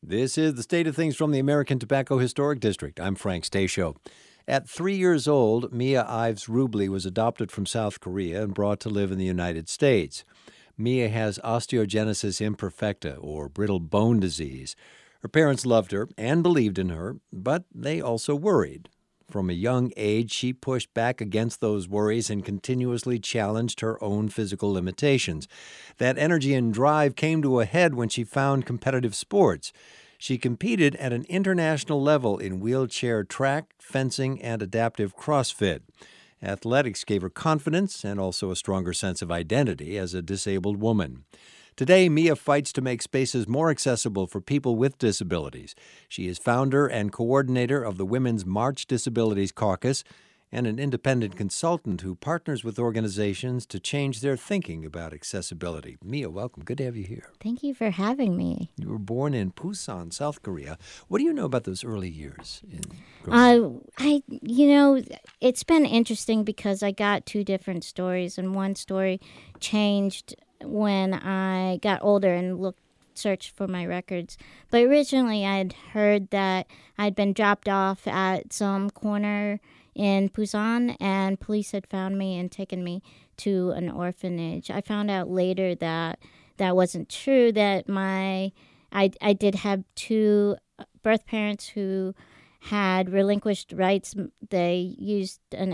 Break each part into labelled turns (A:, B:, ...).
A: This is the State of Things from the American Tobacco Historic District. I'm Frank Stasio. At 3 years old, Mia Ives Rubley was adopted from South Korea and brought to live in the United States. Mia has osteogenesis imperfecta, or brittle bone disease. Her parents loved her and believed in her, but they also worried. From a young age, she pushed back against those worries and continuously challenged her own physical limitations. That energy and drive came to a head when she found competitive sports. She competed at an international level in wheelchair track, fencing, and adaptive CrossFit. Athletics gave her confidence and also a stronger sense of identity as a disabled woman. Today, Mia fights to make spaces more accessible for people with disabilities. She is founder and coordinator of the Women's March Disabilities Caucus and an independent consultant who partners with organizations to change their thinking about accessibility. Mia, welcome. Good to have you here.
B: Thank you for having me.
A: You were born in Busan, South Korea. What do you know about those early years?
B: It's been interesting because I got two different stories, and one story changed when I got older and searched for my records. But originally I'd heard that I'd been dropped off at some corner in Busan and police had found me and taken me to an orphanage. I found out later that that wasn't true, that I did have two birth parents who had relinquished rights. They used an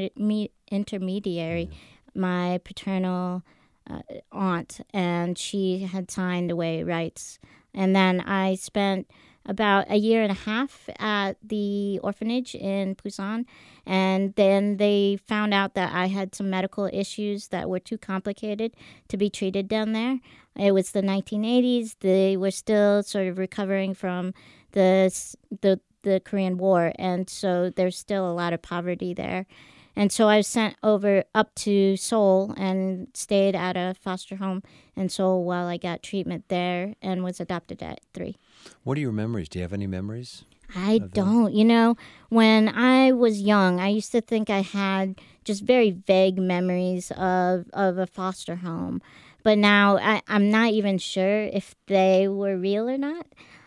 B: intermediary, my paternal aunt, and she had signed away rights. And then I spent about a year and a half at the orphanage in Busan, and then they found out that I had some medical issues that were too complicated to be treated down there. It was the 1980s. They were still sort of recovering from the Korean War, and so there's still a lot of poverty there. And so I was sent up to Seoul and stayed at a foster home in Seoul while I got treatment there and was adopted at 3.
A: What are your memories? Do you have any memories?
B: I don't. When I was young, I used to think I had just very vague memories of a foster home. But now I'm not even sure if they were real or not.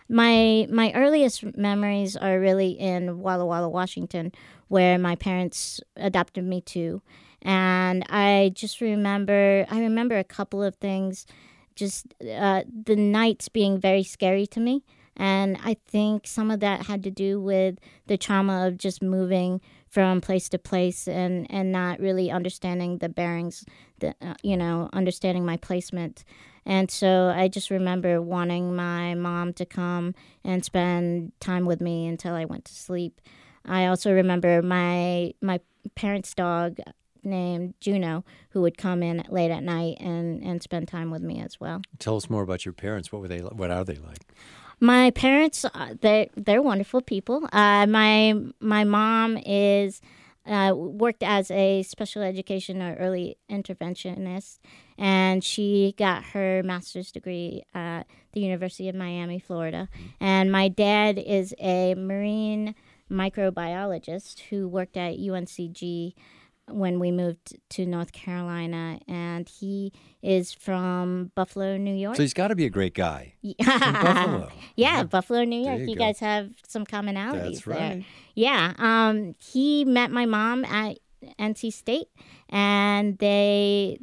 B: My earliest memories are really in Walla Walla, Washington, where my parents adopted me to. And I remember a couple of things, just the nights being very scary to me. And I think some of that had to do with the trauma of just moving from place to place and not really understanding the bearings, understanding my placement. And so I just remember wanting my mom to come and spend time with me until I went to sleep. I also remember my parents' dog named Juno, who would come in late at night and spend time with me as well.
A: Tell us more about your parents. What are they like?
B: My parents, they're wonderful people. My mom is worked as a special education or early interventionist, and she got her master's degree at the University of Miami, Florida. And my dad is a marine microbiologist who worked at UNCG when we moved to North Carolina, and he is from Buffalo, New York.
A: So he's got to be a great guy. From Buffalo.
B: Yeah, Buffalo, New York.
A: You
B: guys have some commonalities.
A: That's right.
B: There. Yeah. He met my mom at NC State, and they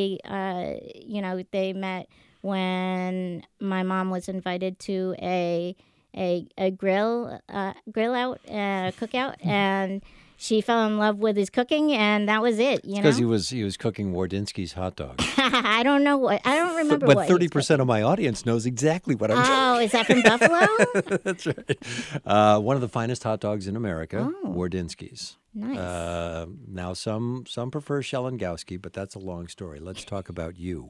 B: met when my mom was invited to a grill out, cookout, and she fell in love with his cooking, and that was it.
A: Because he was cooking Wardinsky's hot dogs.
B: I don't remember.
A: But 30% of my audience knows exactly what I'm talking about.
B: Oh, is that from Buffalo?
A: That's right. One of the finest hot dogs in America, Wardinsky's.
B: Nice.
A: Now, some prefer Shelengowski, but that's a long story. Let's talk about you.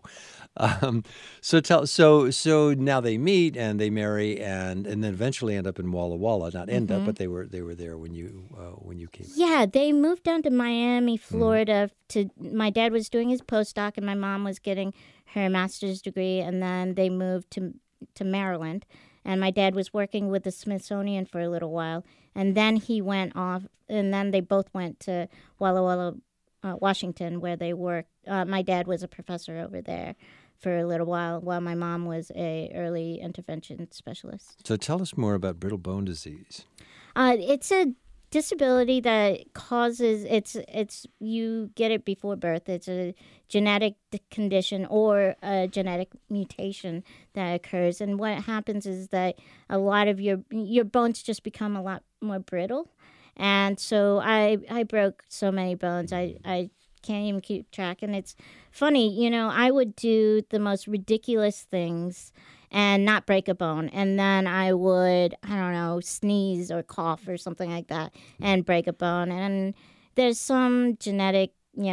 A: So now they meet and they marry and then eventually end up in Walla Walla. Not end up, but they were there when you came.
B: Yeah, they moved down to Miami, Florida. My dad was doing his postdoc, and my mom was getting her master's degree, and then they moved to Maryland. And my dad was working with the Smithsonian for a little while. And then he went off, and then they both went to Walla Walla, Washington, where they worked. My dad was a professor over there for a little while my mom was a early intervention specialist.
A: So tell us more about brittle bone disease.
B: It's a disability that causes it's you get it before birth. It's a genetic condition or a genetic mutation that occurs, and what happens is that a lot of your bones just become a lot more brittle. And so I broke so many bones. I can't even keep track. And it's funny, I would do the most ridiculous things and not break a bone. And then I would, I don't know, sneeze or cough or something like that and break a bone. And there's some genetic,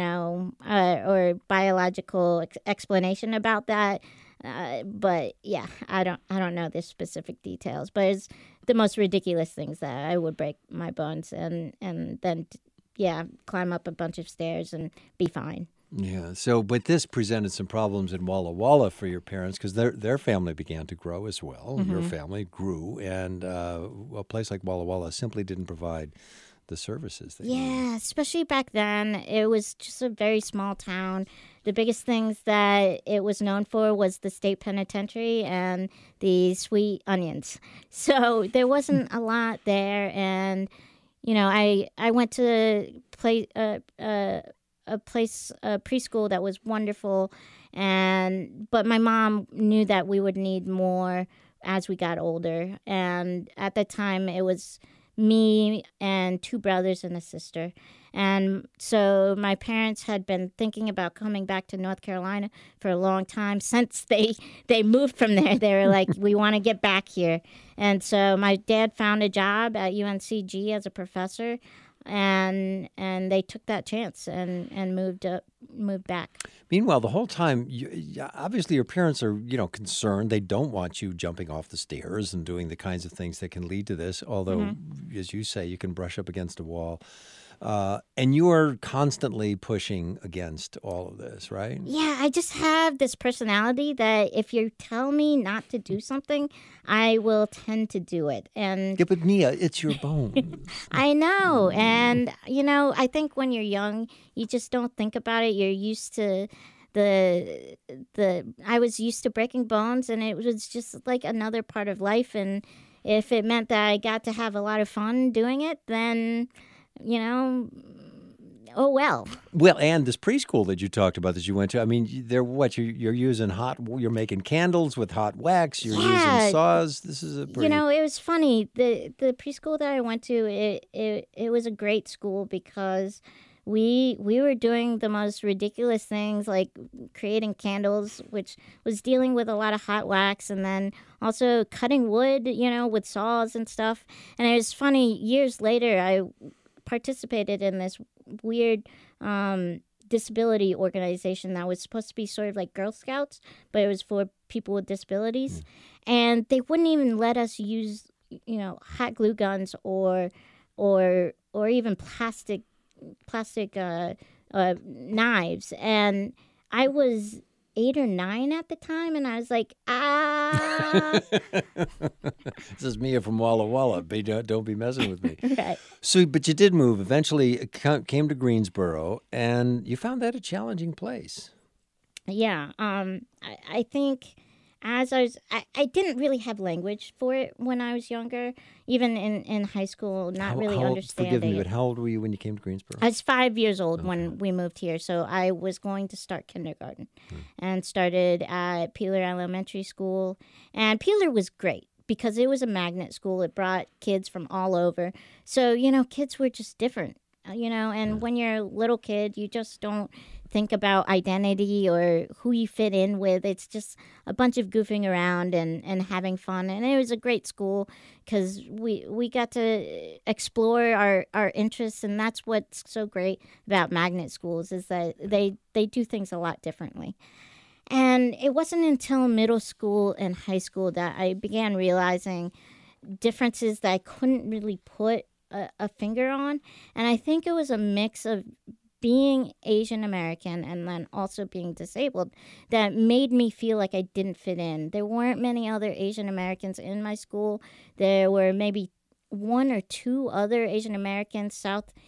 B: or biological explanation about that. But yeah, I don't know the specific details. But it's the most ridiculous things that I would break my bones and then climb up a bunch of stairs and be fine.
A: Yeah. So, but this presented some problems in Walla Walla for your parents because their family began to grow as well. Mm-hmm. Your family grew, and a place like Walla Walla simply didn't provide the services that you needed.
B: Especially back then. It was just a very small town. The biggest things that it was known for was the state penitentiary and the sweet onions. So there wasn't a lot there, and I went to play a preschool that was wonderful, but my mom knew that we would need more as we got older, and at the time it was me and 2 brothers and a sister. And so my parents had been thinking about coming back to North Carolina for a long time. Since they moved from there, they were like, we want to get back here. And so my dad found a job at UNCG as a professor, and they took that chance and moved back.
A: Meanwhile, the whole time, obviously your parents are, concerned. They don't want you jumping off the stairs and doing the kinds of things that can lead to this, although, as you say, you can brush up against a wall. And you are constantly pushing against all of this, right?
B: Yeah, I just have this personality that if you tell me not to do something, I will tend to do it. And
A: yeah, but Mia, it's your bones.
B: I know. And, I think when you're young, you just don't think about it. You're used to I was used to breaking bones, and it was just like another part of life. And if it meant that I got to have a lot of fun doing it, then oh well.
A: Well, and this preschool that you talked about that you went to, I mean, you're using you're making candles with hot wax, you're using saws. This is a pretty...
B: it was funny. The preschool that I went to, it was a great school because we were doing the most ridiculous things, like creating candles, which was dealing with a lot of hot wax, and then also cutting wood, with saws and stuff. And it was funny, years later, I participated in this weird disability organization that was supposed to be sort of like Girl Scouts, but it was for people with disabilities. And they wouldn't even let us use, hot glue guns or even plastic knives. And I was 8 or 9 at the time, and I was like,
A: This is Mia from Walla Walla. Don't be messing with me.
B: Right.
A: So, but you did move. Eventually, came to Greensboro, and you found that a challenging place.
B: Yeah. I think as I didn't really have language for it when I was younger, even in high school, understanding.
A: Forgive me, but how old were you when you came to Greensboro?
B: I was 5 years old when we moved here, so I was going to start kindergarten and started at Peeler Elementary School. And Peeler was great because it was a magnet school. It brought kids from all over. So, kids were just different, and when you're a little kid, you just don't think about identity or who you fit in with. It's just a bunch of goofing around and having fun. And it was a great school because we got to explore our interests, and that's what's so great about magnet schools is that they do things a lot differently. And it wasn't until middle school and high school that I began realizing differences that I couldn't really put a finger on. And I think it was a mix of being Asian American and then also being disabled that made me feel like I didn't fit in. There weren't many other Asian Americans in my school. There were maybe 1 or 2 other Asian Americans,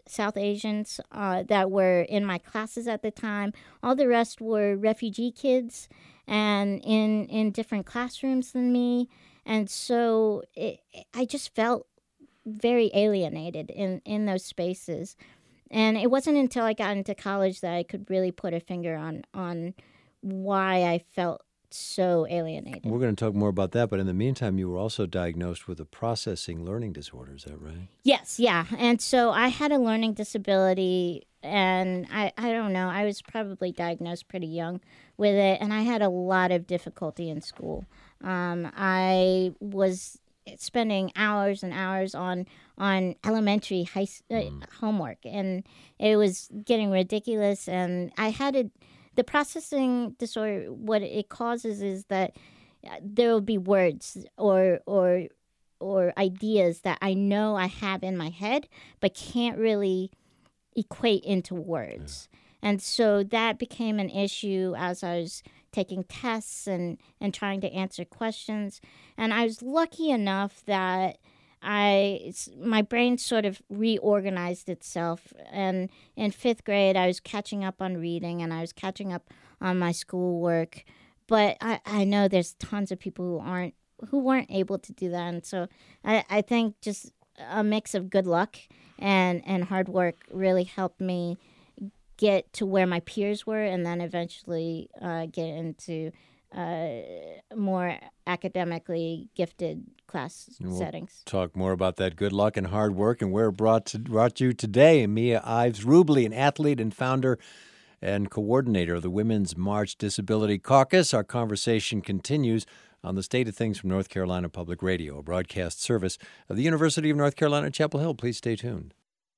B: South Asians that were in my classes at the time. All the rest were refugee kids and in different classrooms than me. And so I just felt very alienated in those spaces. And it wasn't until I got into college that I could really put a finger on why I felt so alienated.
A: We're going to talk more about that, but in the meantime, you were also diagnosed with a processing learning disorder. Is that right?
B: Yes, yeah. And so I had a learning disability, and I don't know, I was probably diagnosed pretty young with it, and I had a lot of difficulty in school. I was spending hours and hours on elementary homework, and it was getting ridiculous, and I had the processing disorder, what it causes is that there will be words or ideas that I know I have in my head, but can't really equate into words. Yeah. And so that became an issue as I was taking tests and trying to answer questions. And I was lucky enough that my brain sort of reorganized itself, and in 5th grade I was catching up on reading and I was catching up on my schoolwork. But I know there's tons of people who weren't able to do that, and so I think just a mix of good luck and hard work really helped me get to where my peers were, and then eventually get into more academically gifted class settings.
A: Talk more about that good luck and hard work and where it brought you today. Mia Ives Rubley, an athlete and founder and coordinator of the Women's March Disability Caucus. Our conversation continues on the State of Things from North Carolina Public Radio, a broadcast service of the University of North Carolina, Chapel Hill. Please stay tuned.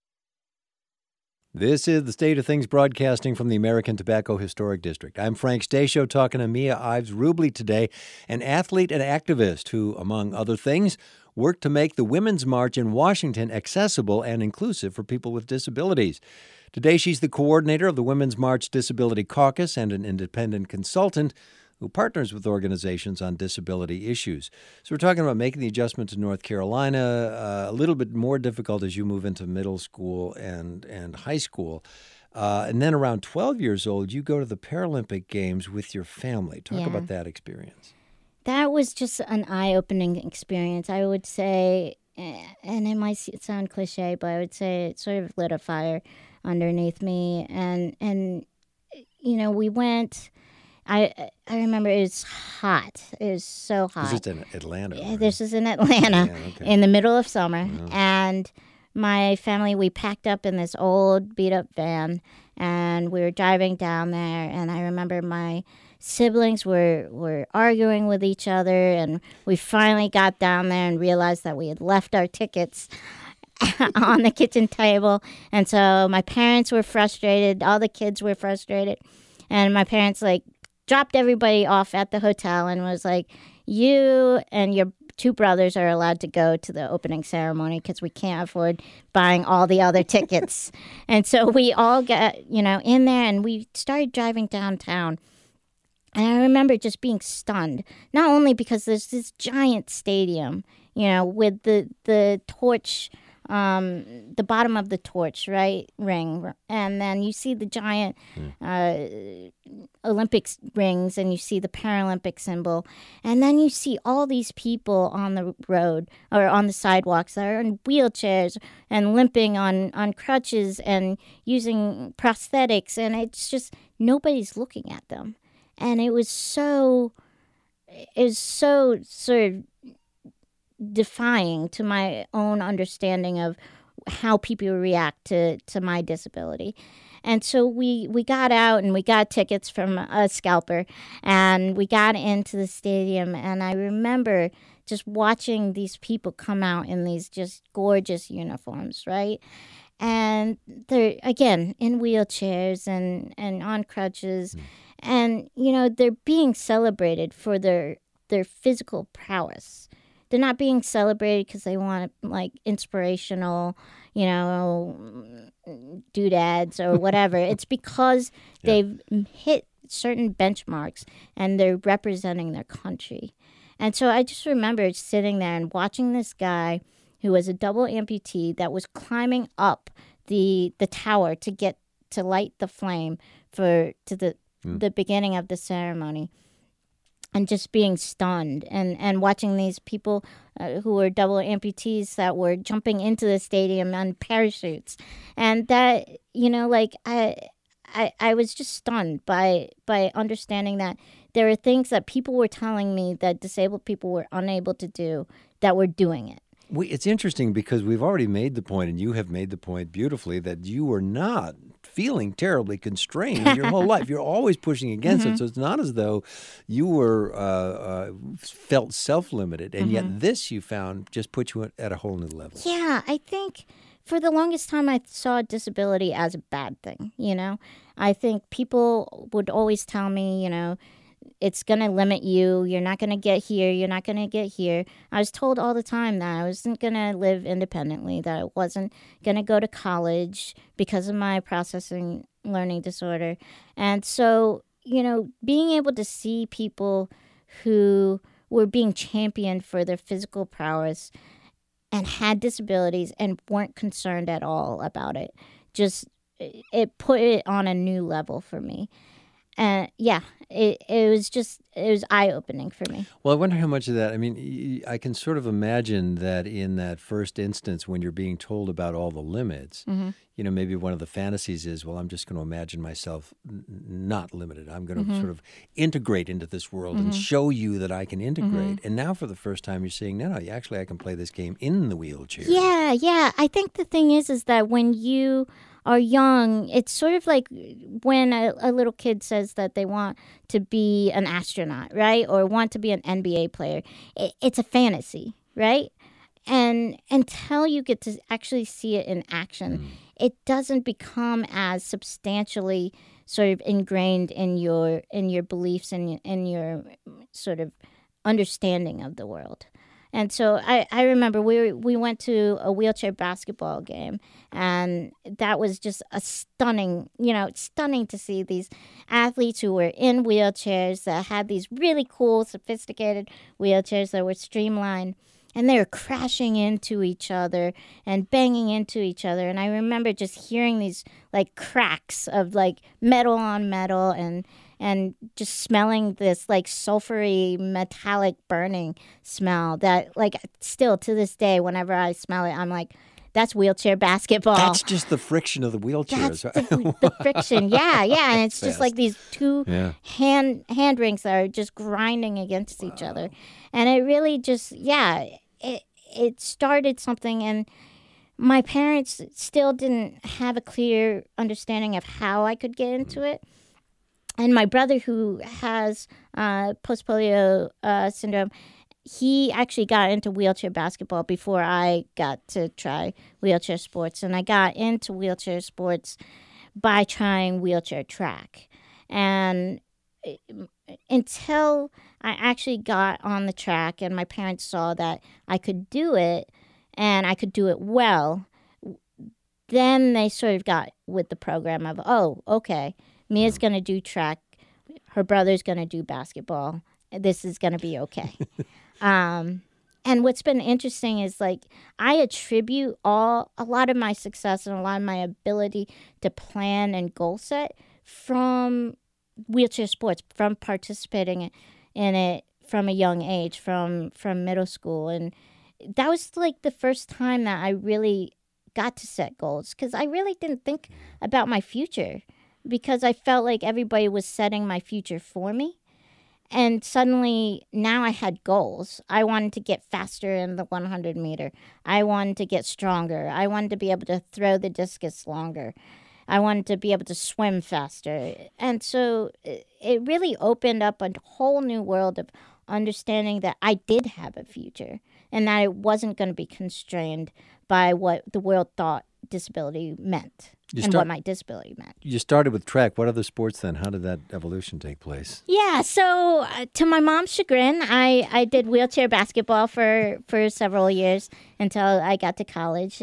A: This is the State of Things broadcasting from the American Tobacco Historic District. I'm Frank Stasio talking to Mia Ives Rubley today, an athlete and activist who, among other things, worked to make the Women's March in Washington accessible and inclusive for people with disabilities. Today, she's the coordinator of the Women's March Disability Caucus and an independent consultant who partners with organizations on disability issues. So we're talking about making the adjustment to North Carolina a little bit more difficult as you move into middle school and high school. And then around 12 years old, you go to the Paralympic Games with your family. Talk about that experience.
B: That was just an eye-opening experience, I would say. And it might sound cliche, but I would say it sort of lit a fire underneath me. And you know, we went... I remember it was hot. It was so hot.
A: This is in Atlanta.
B: Yeah,
A: right?
B: This is in Atlanta in the middle of summer.
A: Oh.
B: And my family, we packed up in this old beat-up van, and we were driving down there. And I remember my siblings were arguing with each other, and we finally got down there and realized that we had left our tickets on the kitchen table. And so my parents were frustrated. All the kids were frustrated. And my parents, dropped everybody off at the hotel and was like, you and your 2 brothers are allowed to go to the opening ceremony because we can't afford buying all the other tickets. And so we all got, in there, and we started driving downtown. And I remember just being stunned, not only because there's this giant stadium, with the torch, the bottom of the torch, right, ring, and then you see the giant Olympics rings, and you see the Paralympic symbol, and then you see all these people on the road or on the sidewalks that are in wheelchairs and limping on crutches and using prosthetics, and it's just nobody's looking at them, and it was so sort of defying to my own understanding of how people react to my disability. And so we got out and we got tickets from a scalper, and we got into the stadium, and I remember just watching these people come out in these just gorgeous uniforms, right? And they're, again, in wheelchairs and on crutches, and, they're being celebrated for their physical prowess. They're not being celebrated because they want, inspirational, doodads or whatever. It's because they've hit certain benchmarks and they're representing their country. And so I just remember sitting there and watching this guy who was a double amputee that was climbing up the tower to get to light the flame to the beginning of the ceremony, and just being stunned and watching these people who were double amputees that were jumping into the stadium on parachutes, and that, like I was just stunned by understanding that there are things that people were telling me that disabled people were unable to do, that were doing it.
A: It's interesting because we've already made the point, and you have made the point beautifully, that you were not feeling terribly constrained your whole life. You're always pushing against it. So it's not as though you were felt self-limited, and yet this you found just put you at a whole new level.
B: Yeah, I think for the longest time I saw disability as a bad thing, I think people would always tell me, it's going to limit you. You're not going to get here. You're not going to get here. I was told all the time that I wasn't going to live independently, that I wasn't going to go to college because of my processing learning disorder. And so, being able to see people who were being championed for their physical prowess and had disabilities and weren't concerned at all about it, it put it on a new level for me. And it was eye-opening for me.
A: Well, I wonder how much of that, I can sort of imagine that in that first instance when you're being told about all the limits, maybe one of the fantasies is, well, I'm just going to imagine myself not limited. I'm going to sort of integrate into this world and show you that I can integrate. And now for the first time you're saying, no, actually I can play this game in the wheelchair.
B: Yeah. I think the thing is that when you are young, it's sort of like when a little kid says that they want to be an astronaut, right? Or want to be an NBA player. It's a fantasy, right? And until you get to actually see it in action, it doesn't become as substantially sort of ingrained in your beliefs and in your sort of understanding of the world. And so I remember we went to a wheelchair basketball game, and that was just a stunning to see these athletes who were in wheelchairs that had these really cool, sophisticated wheelchairs that were streamlined, and they were crashing into each other and banging into each other. And I remember just hearing these like cracks of like metal on metal and just smelling this like sulfury metallic burning smell that like still to this day, whenever I smell it, I'm like, that's wheelchair basketball.
A: That's just the friction of the wheelchairs.
B: That's the friction. Yeah. And it's just like these two hand rings that are just grinding against each other. And it really just, it started something. And my parents still didn't have a clear understanding of how I could get into it. And my brother, who has post-polio syndrome, he actually got into wheelchair basketball before I got to try wheelchair sports. And I got into wheelchair sports by trying wheelchair track. And until I actually got on the track and my parents saw that I could do it and I could do it well, then they sort of got with the program of, oh, okay, Mia's going to do track. Her brother's going to do basketball. This is going to be okay. And what's been interesting is like I attribute a lot of my success and a lot of my ability to plan and goal set from wheelchair sports, from participating in it from a young age, from middle school. And that was like the first time that I really got to set goals, because I really didn't think about my future, because I felt like everybody was setting my future for me. And suddenly now I had goals. I wanted to get faster in the 100 meter. I wanted to get stronger. I wanted to be able to throw the discus longer. I wanted to be able to swim faster. And so it really opened up a whole new world of understanding that I did have a future and that it wasn't going to be constrained by what the world thought disability meant. What my disability meant.
A: You started with track. What other sports then? How did that evolution take place?
B: Yeah, so to my mom's chagrin, I did wheelchair basketball for several years until I got to college.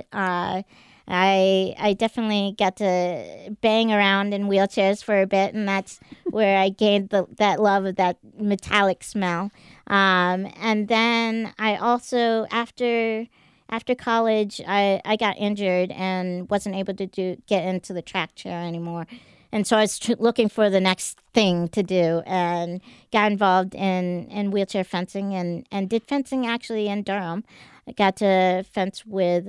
B: I definitely got to bang around in wheelchairs for a bit, and that's where I gained that love of that metallic smell. And then I also, after after college, I got injured and wasn't able to get into the track chair anymore. And so I was looking for the next thing to do and got involved in wheelchair fencing and did fencing actually in Durham. I got to fence with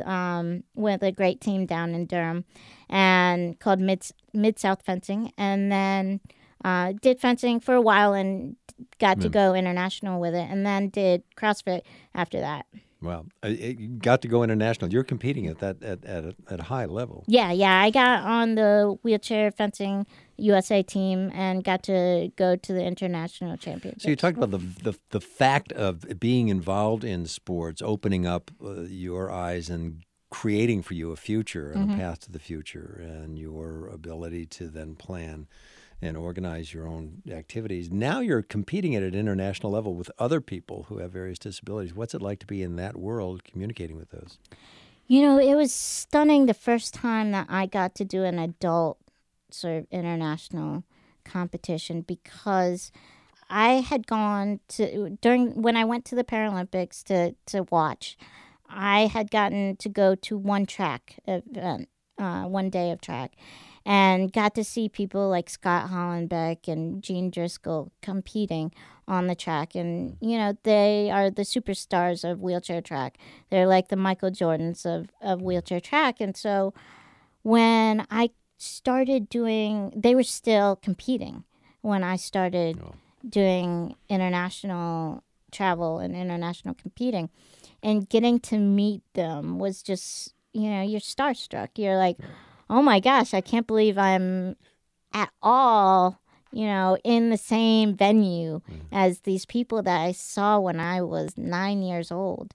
B: a great team down in Durham and called Mid-South Fencing. And then did fencing for a while and got to go international with it, and then did CrossFit after that.
A: Wow, you got to go international. You're competing at a high level.
B: Yeah. I got on the wheelchair fencing USA team and got to go to the international championships.
A: So you talked about the fact of being involved in sports, opening up your eyes and creating for you a future and a path to the future, and your ability to then plan and organize your own activities. Now you're competing at an international level with other people who have various disabilities. What's it like to be in that world communicating with those?
B: It was stunning the first time that I got to do an adult sort of international competition, because I had gone to, when I went to the Paralympics to watch, I had gotten to go to one track event, one day of track, and got to see people like Scott Hollenbeck and Jean Driscoll competing on the track. And, they are the superstars of wheelchair track. They're like the Michael Jordans of wheelchair track. And so when I started they were still competing when I started doing international travel and international competing. And getting to meet them was just, you're starstruck. You're like, oh my gosh, I can't believe I'm at all, in the same venue as these people that I saw when I was 9 years old,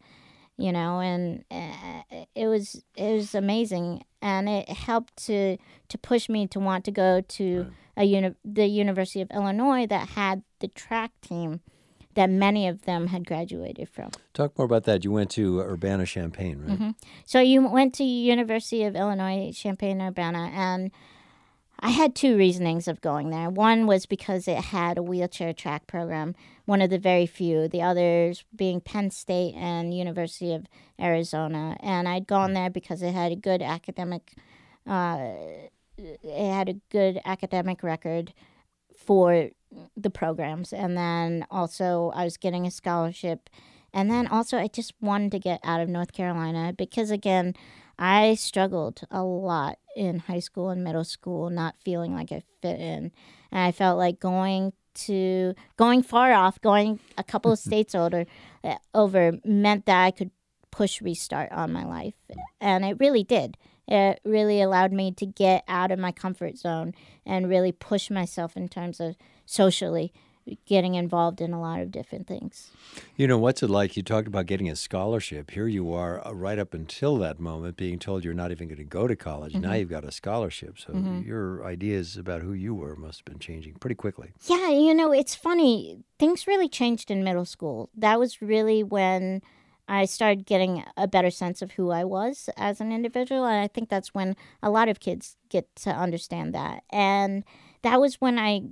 B: and it was amazing. And it helped to push me to want to go to the University of Illinois that had the track team that many of them had graduated from.
A: Talk more about that. You went to Urbana-Champaign, right?
B: Mm-hmm. So you went to University of Illinois, Champaign-Urbana, and I had two reasonings of going there. One was because it had a wheelchair track program, one of the very few, the others being Penn State and University of Arizona. And I'd gone there because it had a good academic record for the programs. And then also I was getting a scholarship. And then also I just wanted to get out of North Carolina because, again, I struggled a lot in high school and middle school, not feeling like I fit in. And I felt like going far off, going a couple of states over meant that I could push restart on my life. And it really did. It really allowed me to get out of my comfort zone and really push myself in terms of socially getting involved in a lot of different things.
A: What's it like? You talked about getting a scholarship. Here you are right up until that moment being told you're not even going to go to college. Now you've got a scholarship. So your ideas about who you were must have been changing pretty quickly.
B: Yeah, it's funny. Things really changed in middle school. That was really when I started getting a better sense of who I was as an individual. And I think that's when a lot of kids get to understand that. And that was when I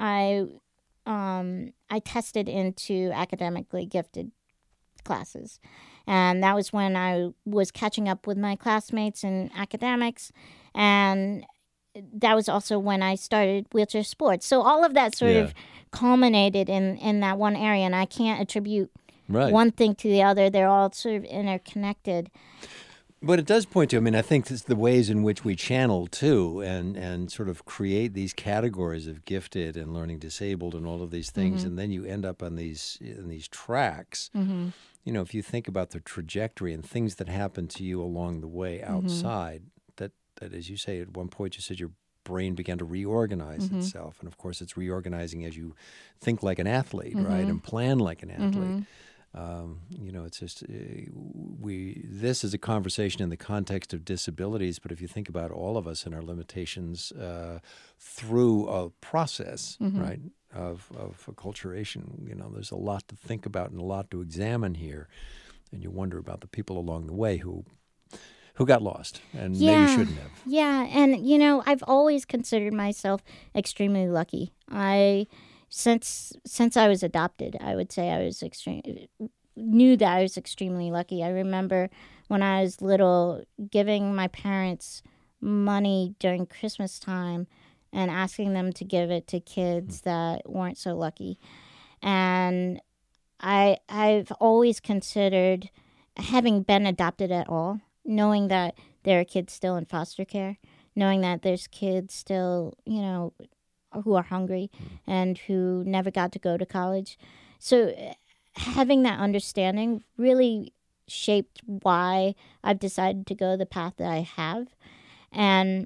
B: tested into academically gifted classes. And that was when I was catching up with my classmates in academics. And that was also when I started wheelchair sports. So all of that sort of culminated in that one area. And I can't attribute one thing to the other. They're all sort of interconnected.
A: But it does point to, I think it's the ways in which we channel, too, and sort of create these categories of gifted and learning disabled and all of these things, and then you end up on these tracks. If you think about the trajectory and things that happen to you along the way outside, that as you say, at one point you said your brain began to reorganize itself. And, of course, it's reorganizing as you think like an athlete, right, and plan like an athlete. It's just this is a conversation in the context of disabilities, but if you think about all of us and our limitations through a process, right, of acculturation, there's a lot to think about and a lot to examine here, and you wonder about the people along the way who got lost and maybe shouldn't have.
B: Yeah, and I've always considered myself extremely lucky. Since I was adopted, I would say I was knew that I was extremely lucky. I remember when I was little giving my parents money during Christmas time and asking them to give it to kids that weren't so lucky. And I've always considered, having been adopted at all, knowing that there are kids still in foster care, knowing that there's kids still, who are hungry and who never got to go to college. So having that understanding really shaped why I've decided to go the path that I have. And,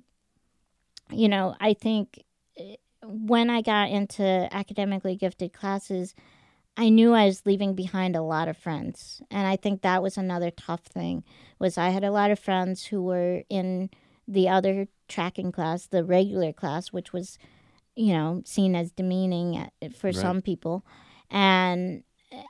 B: I think when I got into academically gifted classes, I knew I was leaving behind a lot of friends. And I think that was another tough thing, was I had a lot of friends who were in the other tracking class, the regular class, which was, seen as demeaning for some people. And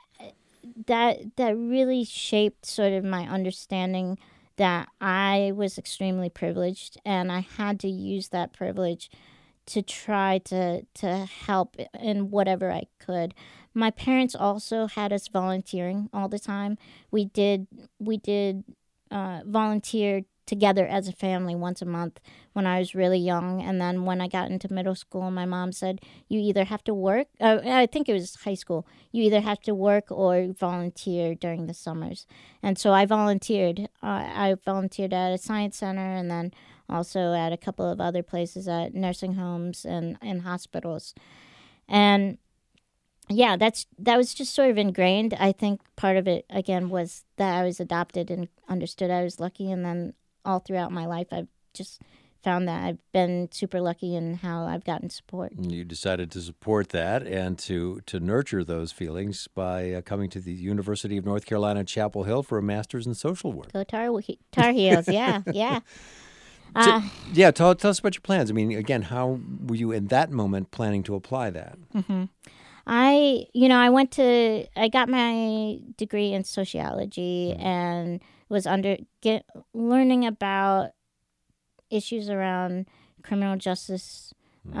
B: that really shaped sort of my understanding that I was extremely privileged, and I had to use that privilege to try to help in whatever I could. My parents also had us volunteering all the time. We did volunteer together as a family once a month when I was really young. And then when I got into middle school, my mom said, you either have to work, I think it was high school, you either have to work or volunteer during the summers. And so I volunteered. I volunteered at a science center, and then also at a couple of other places, at nursing homes and hospitals. And yeah, that was just sort of ingrained. I think part of it, again, was that I was adopted and understood I was lucky. And then all throughout my life, I've just found that I've been super lucky in how I've gotten support.
A: You decided to support that and to nurture those feelings by coming to the University of North Carolina, Chapel Hill for a master's in social work.
B: Go Tar Heels, yeah, yeah.
A: Tell us about your plans. I mean, again, how were you in that moment planning to apply that?
B: Mm-hmm. I got my degree in sociology and was learning about issues around criminal justice,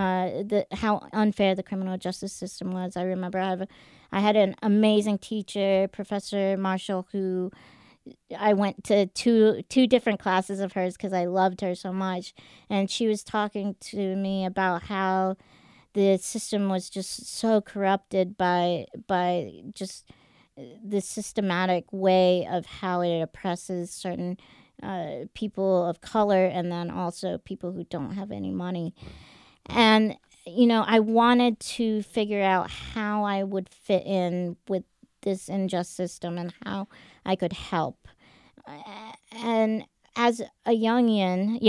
B: how unfair the criminal justice system was. I remember I had an amazing teacher, Professor Marshall, who I went to two different classes of hers because I loved her so much, and she was talking to me about how the system was just so corrupted by just the systematic way of how it oppresses certain people of color, and then also people who don't have any money. And, I wanted to figure out how I would fit in with this unjust system and how I could help. And as a youngin,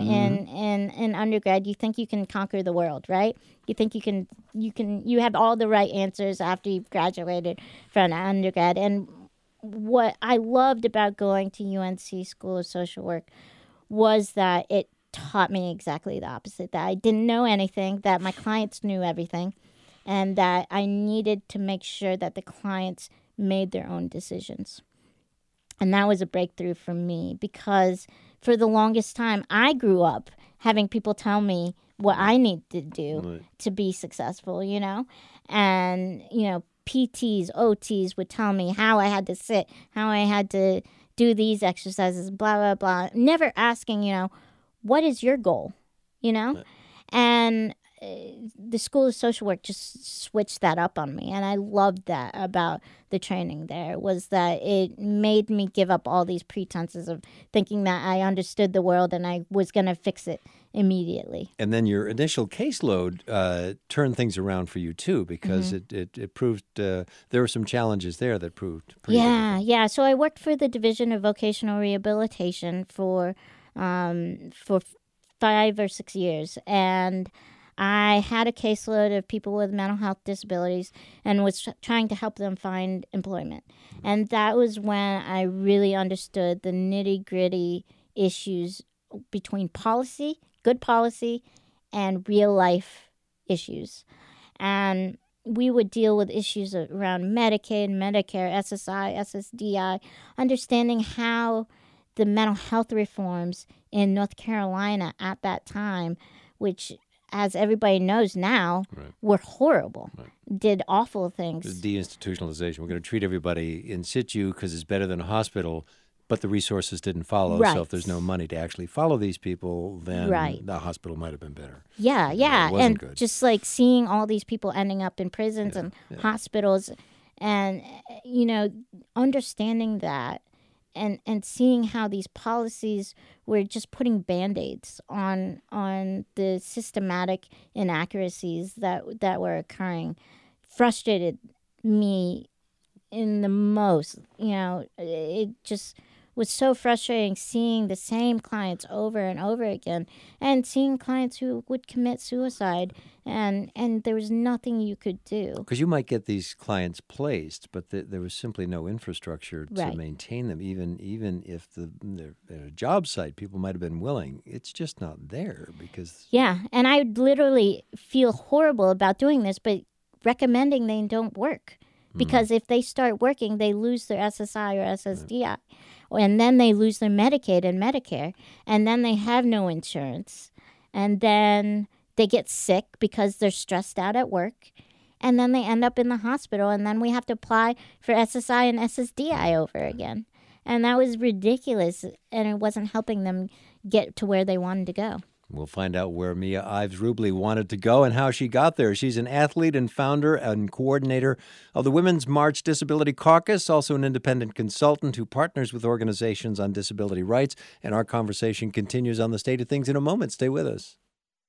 B: in undergrad, you think you can conquer the world, right? You think you have all the right answers after you've graduated from undergrad. And what I loved about going to UNC School of Social Work was that it taught me exactly the opposite, that I didn't know anything, that my clients knew everything, and that I needed to make sure that the clients made their own decisions. And that was a breakthrough for me, because for the longest time, I grew up having people tell me what I need to do to be successful, And, PTs, OTs would tell me how I had to sit, how I had to do these exercises, blah, blah, blah. Never asking, what is your goal, And the School of Social Work just switched that up on me. And I loved that about the training there, was that it made me give up all these pretenses of thinking that I understood the world and I was going to fix it immediately.
A: And then your initial caseload turned things around for you, too, because it proved there were some challenges there that proved pretty difficult.
B: Yeah. So I worked for the Division of Vocational Rehabilitation for 5 or 6 years. And I had a caseload of people with mental health disabilities and was trying to help them find employment. And that was when I really understood the nitty-gritty issues between policy, good policy, and real-life issues. And we would deal with issues around Medicaid, Medicare, SSI, SSDI, understanding how the mental health reforms in North Carolina at that time, which as everybody knows now, were horrible, did awful things.
A: The deinstitutionalization. We're going to treat everybody in situ because it's better than a hospital, but the resources didn't follow.
B: Right.
A: So if there's no money to actually follow these people, then the hospital might have been better.
B: Yeah, yeah.
A: It wasn't
B: And
A: good.
B: just like seeing all these people ending up in prisons and hospitals and, you know, understanding that and seeing how these policies were just putting Band-Aids on the systematic inaccuracies that were occurring frustrated me in the most. You know, it just was so frustrating seeing the same clients over and over again, and seeing clients who would commit suicide, and there was nothing you could do.
A: Because you might get these clients placed, but there was simply no infrastructure to maintain them. Even if they're at a job site, people might have been willing. It's just not there because...
B: Yeah, and I would literally feel horrible about doing this, but recommending they don't work. Because if they start working, they lose their SSI or SSDI. And then they lose their Medicaid and Medicare. And then they have no insurance. And then they get sick because they're stressed out at work. And then they end up in the hospital. And then we have to apply for SSI and SSDI over again. And that was ridiculous. And it wasn't helping them get to where they wanted to go.
A: We'll find out where Mia Ives Rubley wanted to go and how she got there. She's an athlete and founder and coordinator of the Women's March Disability Caucus, also an independent consultant who partners with organizations on disability rights. And our conversation continues on the state of things in a moment. Stay with us.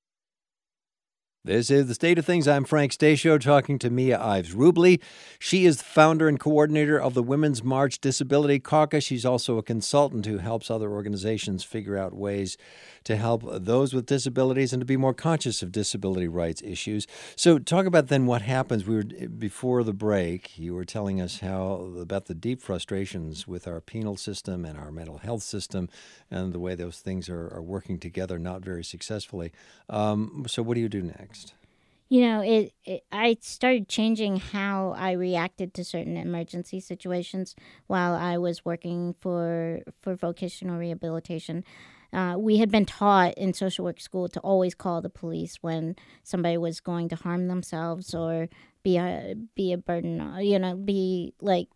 A: This is The State of Things. I'm Frank Stasio talking to Mia Ives Rubley. She is the founder and coordinator of the Women's March Disability Caucus. She's also a consultant who helps other organizations figure out ways to help those with disabilities and to be more conscious of disability rights issues. So talk about then what happens. Before the break, you were telling us about the deep frustrations with our penal system and our mental health system and the way those things are working together not very successfully. So what do you do next?
B: You know, I started changing how I reacted to certain emergency situations while I was working for vocational rehabilitation. We had been taught in social work school to always call the police when somebody was going to harm themselves or be a burden, you know, be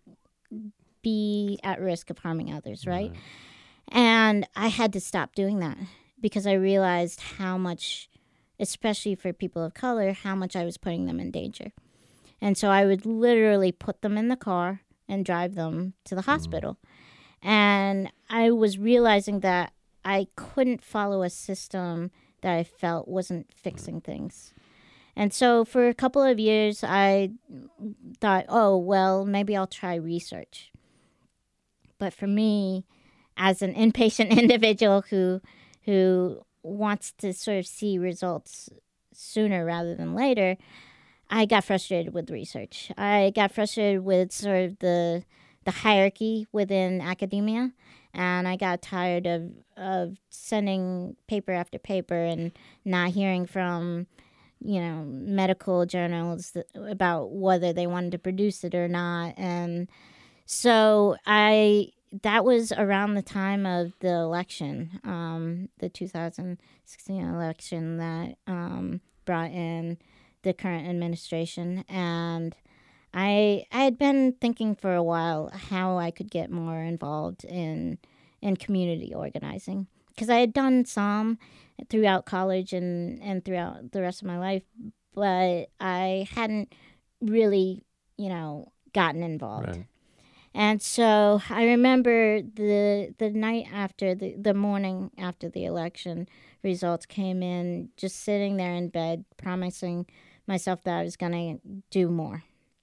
B: at risk of harming others, right? And I had to stop doing that because I realized how much, especially for people of color, how much I was putting them in danger. And so I would literally put them in the car and drive them to the hospital. And I was realizing that I couldn't follow a system that I felt wasn't fixing things. And so for a couple of years, I thought, oh, well, maybe I'll try research. But for me, as an inpatient individual who wants to sort of see results sooner rather than later, I got frustrated with research. I got frustrated with sort of the hierarchy within academia, and I got tired of sending paper after paper and not hearing from, you know, medical journals about whether they wanted to produce it or not. And so that was around the time of the election, the 2016 election that brought in the current administration. And I had been thinking for a while how I could get more involved in community organizing, because I had done some throughout college and throughout the rest of my life, but I hadn't really, you know, gotten involved.
A: Right.
B: And so I remember the night after, the morning after the election results came in, just sitting there in bed, promising myself that I was going to do more.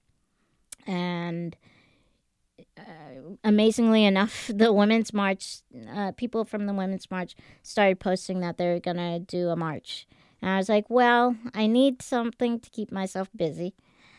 B: And amazingly enough, the Women's March, people from the Women's March started posting that they were going to do a march. And I was like, well, I need something to keep myself busy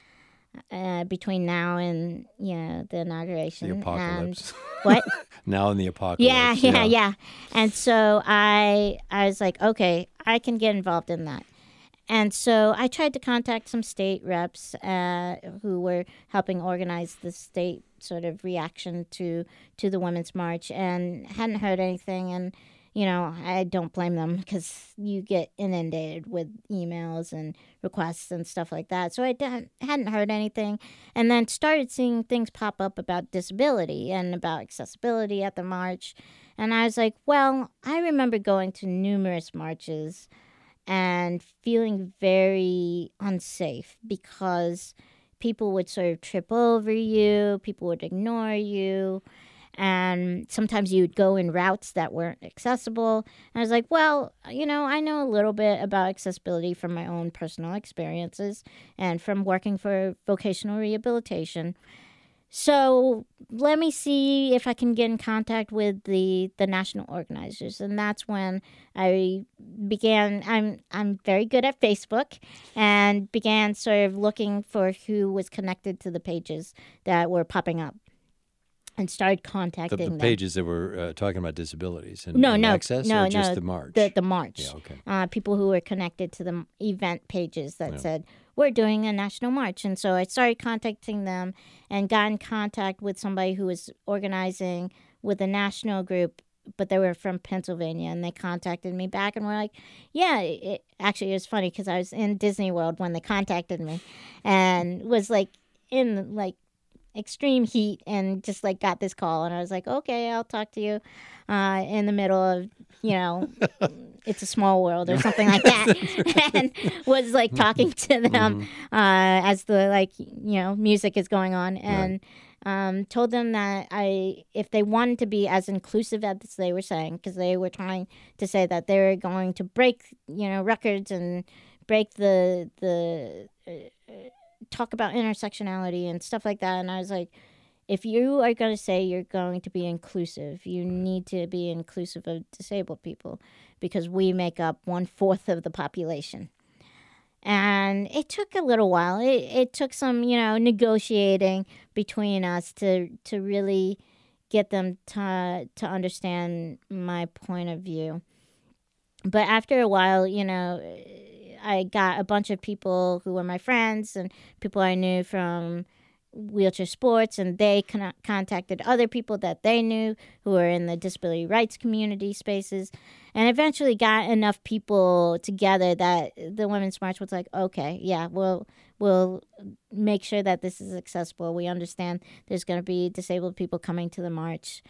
B: between now and, you know, the inauguration.
A: The apocalypse.
B: And what?
A: Now in the apocalypse.
B: Yeah. And so I was like, okay, I can get involved in that. And so I tried to contact some state reps who were helping organize the state sort of reaction to the Women's March, and hadn't heard anything. And I don't blame them because you get inundated with emails and requests and stuff like that. So I hadn't heard anything, and then started seeing things pop up about disability and about accessibility at the march. And I was like, well, I remember going to numerous marches and feeling very unsafe because people would sort of trip over you, people would ignore you, and sometimes you would go in routes that weren't accessible. And I was like, well, I know a little bit about accessibility from my own personal experiences and from working for vocational rehabilitation. So let me see if I can get in contact with the national organizers, and that's when I began. I'm very good at Facebook, and began sort of looking for who was connected to the pages that were popping up, and started contacting
A: the
B: them.
A: pages that were talking about disabilities and
B: No,
A: access,
B: no,
A: or just
B: no,
A: the march?
B: The march.
A: Yeah, okay.
B: People who were connected to the event pages that said, we're doing a national march. And so I started contacting them and got in contact with somebody who was organizing with a national group, but they were from Pennsylvania, and they contacted me back and were like, yeah, actually it was funny because I was in Disney World when they contacted me and was like in like extreme heat and just like got this call, and I was like, okay, I'll talk to you in the middle of It's a Small World or something like that, and was like talking to them as the music is going on, and told them that if they wanted to be as inclusive as they were saying, because they were trying to say that they were going to break records and break the talk about intersectionality and stuff like that. And I was like, if you are going to say you're going to be inclusive, you need to be inclusive of disabled people, because we make up 1/4 of the population. And it took a little while. It took some, negotiating between us to really get them to understand my point of view. But after a while, I got a bunch of people who were my friends and people I knew from wheelchair sports, and they contacted other people that they knew who were in the disability rights community spaces, and eventually got enough people together that the Women's March was like, okay, yeah, we'll make sure that this is accessible. We understand there's going to be disabled people coming to the march.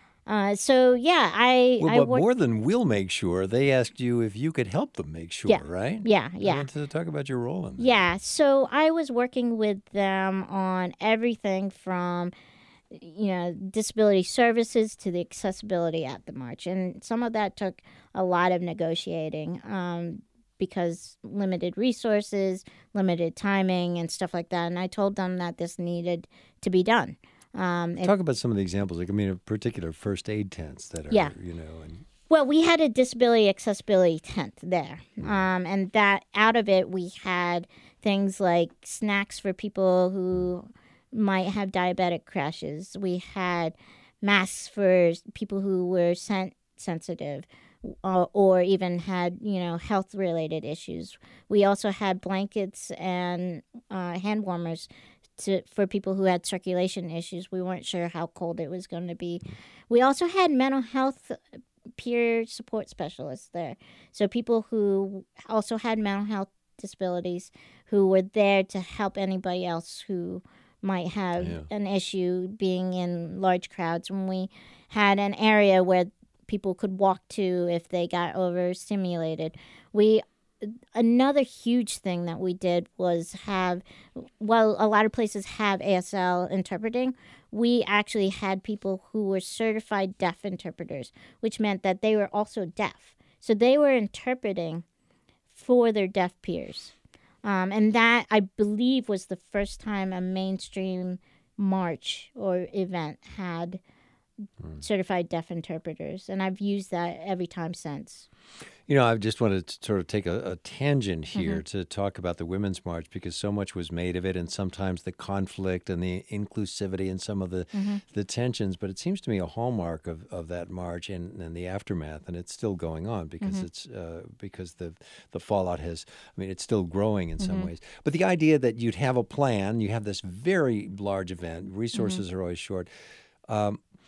A: But more than we'll make sure, they asked you if you could help them make sure, right?
B: Yeah.
A: I want to talk about your role in that.
B: Yeah, so I was working with them on everything from, disability services to the accessibility at the march. And some of that took a lot of negotiating because limited resources, limited timing, and stuff like that. And I told them that this needed to be done.
A: Talk about some of the examples, in particular first aid tents that are,
B: Well, we had a disability accessibility tent there, and that out of it we had things like snacks for people who might have diabetic crashes. We had masks for people who were sensitive or even had, health-related issues. We also had blankets and hand warmers for people who had circulation issues. We weren't sure how cold it was going to be. We also had mental health peer support specialists there. So people who also had mental health disabilities who were there to help anybody else who might have an issue being in large crowds. And we had an area where people could walk to if they got overstimulated. Another huge thing that we did was a lot of places have ASL interpreting. We actually had people who were certified deaf interpreters, which meant that they were also deaf. So they were interpreting for their deaf peers. And that, I believe, was the first time a mainstream march or event had certified deaf interpreters. And I've used that every time since.
A: I just wanted to sort of take a tangent here to talk about the Women's March, because so much was made of it, and sometimes the conflict and the inclusivity and some of the tensions. But it seems to me a hallmark of that march and the aftermath, and it's still going on because it's because the fallout it's still growing in some ways. But the idea that you'd have a plan, you have this very large event, resources are always short.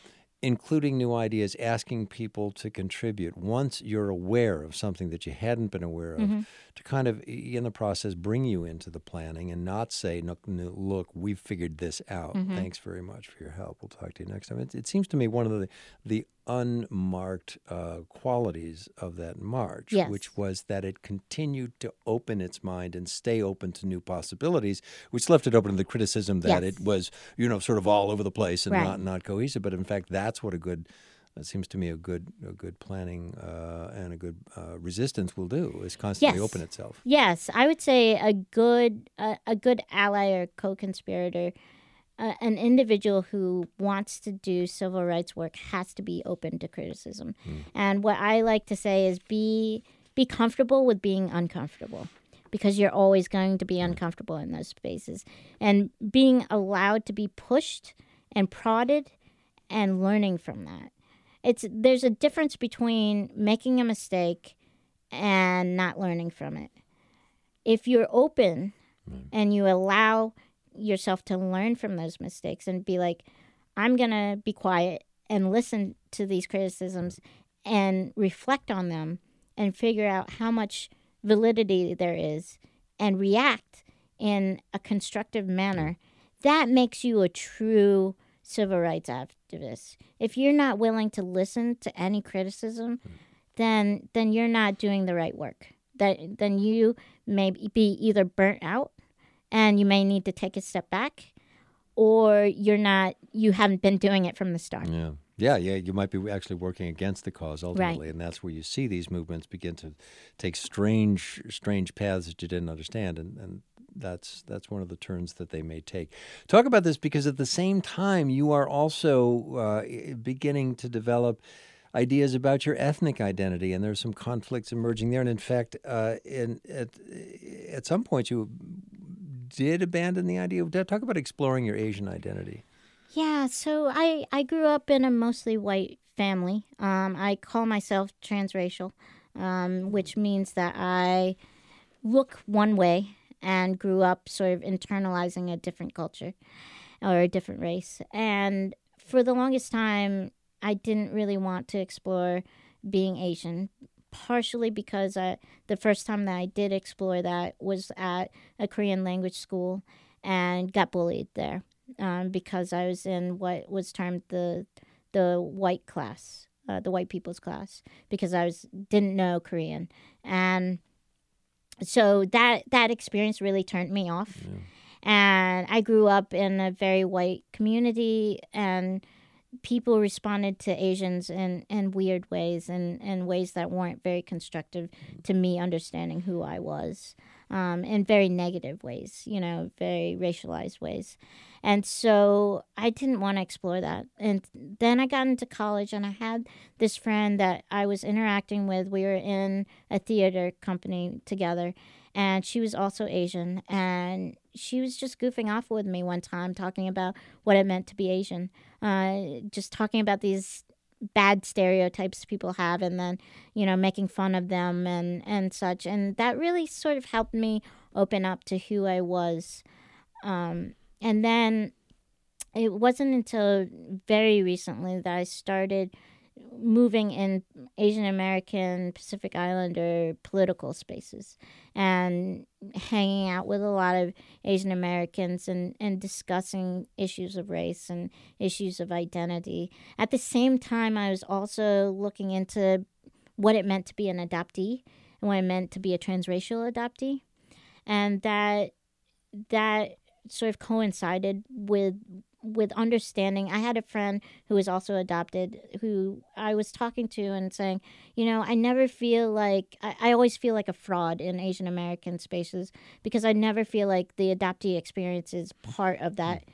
A: including new ideas, asking people to contribute. Once you're aware of something that you hadn't been aware of, to kind of, in the process, bring you into the planning and not say, look, we've figured this out. Thanks very much for your help. We'll talk to you next time. It seems to me one of the unmarked qualities of that march, which was that it continued to open its mind and stay open to new possibilities, which left it open to the criticism that it was, sort of all over the place and not cohesive. But in fact, that's what it seems to me a good planning and a good resistance will do, is constantly open itself.
B: Yes, I would say a good ally or co-conspirator, an individual who wants to do civil rights work has to be open to criticism. And what I like to say is be comfortable with being uncomfortable, because you're always going to be uncomfortable in those spaces. And being allowed to be pushed and prodded and learning from that. There's a difference between making a mistake and not learning from it. If you're open and you allow yourself to learn from those mistakes and be like, I'm going to be quiet and listen to these criticisms and reflect on them and figure out how much validity there is and react in a constructive manner, that makes you a true civil rights activist. If you're not willing to listen to any criticism, then you're not doing the right work. Then you may be either burnt out and you may need to take a step back, or you haven't been doing it from the start.
A: Yeah, you might be actually working against the cause ultimately, and that's where you see these movements begin to take strange paths that you didn't understand, and that's one of the turns that they may take. Talk about this, because at the same time you are also beginning to develop ideas about your ethnic identity, and there's some conflicts emerging there. And in fact, at some point you did abandon the idea of talk about exploring your Asian identity.
B: Yeah, so I grew up in a mostly white family. I call myself transracial, which means that I look one way and grew up sort of internalizing a different culture or a different race. And for the longest time, I didn't really want to explore being Asian, partially because the first time that I did explore that was at a Korean language school and got bullied there because I was in what was termed the white class, the white people's class, because I didn't know Korean. And so that experience really turned me off. Yeah. And I grew up in a very white community, and people responded to Asians in weird ways and ways that weren't very constructive to me understanding who I was, in very negative ways, very racialized ways. And so I didn't want to explore that. And then I got into college, and I had this friend that I was interacting with. We were in a theater company together, and she was also Asian. And she was just goofing off with me one time, talking about what it meant to be Asian, just talking about these bad stereotypes people have, and then, making fun of them and such. And that really sort of helped me open up to who I was. And then it wasn't until very recently that I started moving in Asian American, Pacific Islander political spaces and hanging out with a lot of Asian Americans and discussing issues of race and issues of identity. At the same time, I was also looking into what it meant to be an adoptee and what it meant to be a transracial adoptee. And that sort of coincided with understanding. I had a friend who was also adopted, who I was talking to and saying, I never feel like, I always feel like a fraud in Asian American spaces, because I never feel like the adoptee experience is part of that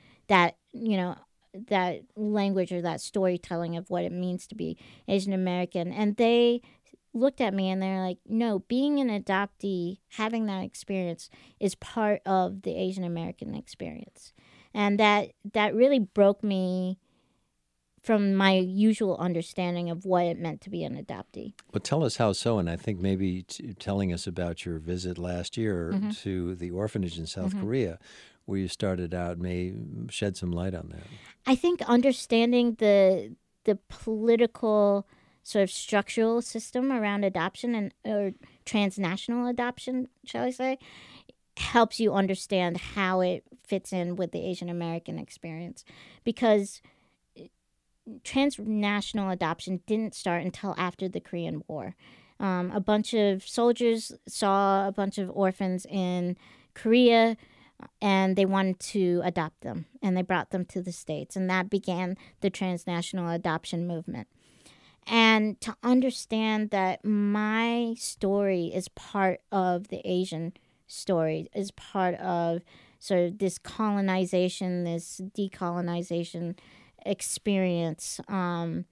B: language or that storytelling of what it means to be Asian American. And they looked at me and they're like, no, being an adoptee, having that experience is part of the Asian American experience. And that really broke me from my usual understanding of what it meant to be an adoptee.
A: Well, tell us how so, and I think maybe telling us about your visit last year to the orphanage in South Korea, where you started out, may shed some light on that.
B: I think understanding the the political sort of structural system around adoption and or transnational adoption, shall I say, helps you understand how it fits in with the Asian American experience. Because transnational adoption didn't start until after the Korean War. A bunch of soldiers saw a bunch of orphans in Korea, and they wanted to adopt them, and they brought them to the States, and that began the transnational adoption movement. And to understand that my story is part of the Asian story, is part of sort of this colonization, this decolonization experience, and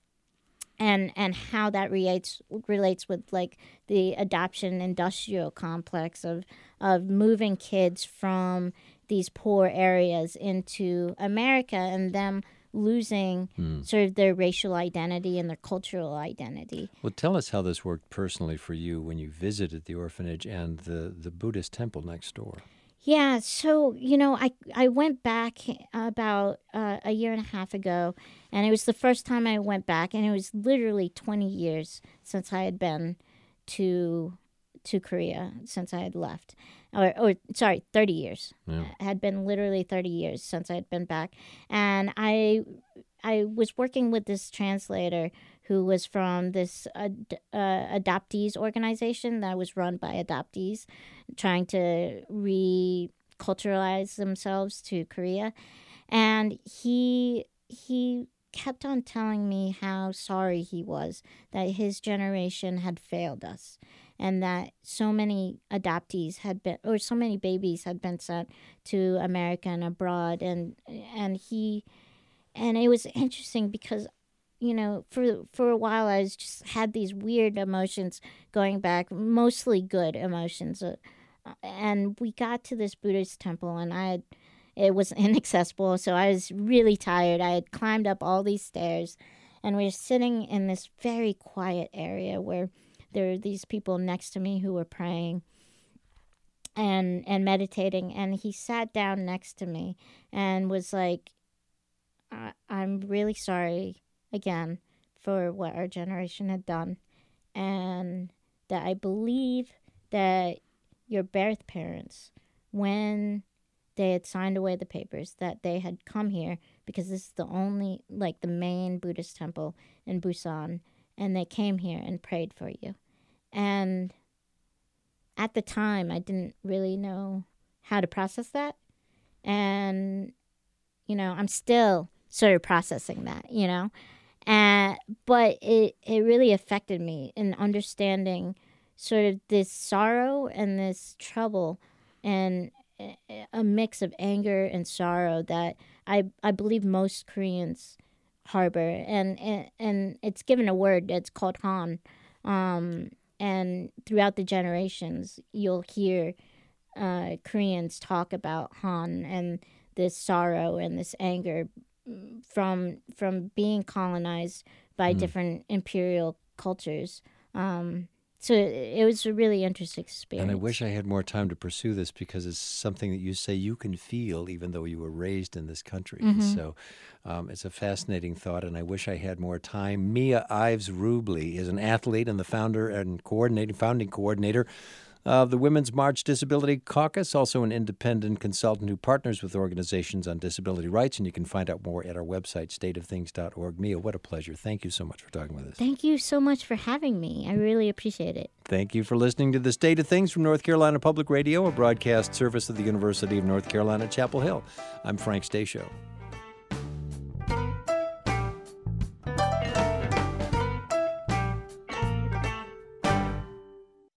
B: how that relates with like the adoption industrial complex of moving kids from these poor areas into America and them losing sort of their racial identity and their cultural identity.
A: Well, tell us how this worked personally for you when you visited the orphanage and the Buddhist temple next door.
B: Yeah, so, I went back about a year and a half ago, and it was the first time I went back, and it was literally 20 years since I had been to Korea, since I had left. Or 30 years.
A: Yeah.
B: It had been literally 30 years since I had been back. And I was working with this translator who was from this adoptees organization that was run by adoptees trying to reculturalize themselves to Korea. And he kept on telling me how sorry he was that his generation had failed us, and that so many adoptees had been, or so many babies had been sent to America and abroad. And it was interesting because, for a while I was just had these weird emotions going back, mostly good emotions. And we got to this Buddhist temple, and it was inaccessible, so I was really tired. I had climbed up all these stairs, and we were sitting in this very quiet area where there were these people next to me who were praying and meditating, and he sat down next to me and was like, I'm really sorry again for what our generation had done, and that I believe that your birth parents, when they had signed away the papers, that they had come here because this is the only, like, the main Buddhist temple in Busan, and they came here and prayed for you. And at the time, I didn't really know how to process that. And, I'm still sort of processing that, but it really affected me in understanding sort of this sorrow and this trouble and a mix of anger and sorrow that I believe most Koreans harbor. And it's given a word that's called Han. And throughout the generations, you'll hear Koreans talk about Han and this sorrow and this anger from being colonized by different imperial cultures. So it was a really interesting experience.
A: And I wish I had more time to pursue this because it's something that you say you can feel even though you were raised in this country.
B: Mm-hmm.
A: So it's a fascinating thought, and I wish I had more time. Mia Ives Rubley is an athlete and the founder and founding coordinator of the Women's March Disability Caucus, also an independent consultant who partners with organizations on disability rights, and you can find out more at our website, stateofthings.org. Mia, what a pleasure. Thank you so much for talking with us.
B: Thank you so much for having me. I really appreciate it.
A: Thank you for listening to The State of Things from North Carolina Public Radio, a broadcast service of the University of North Carolina, Chapel Hill. I'm Frank Stasio.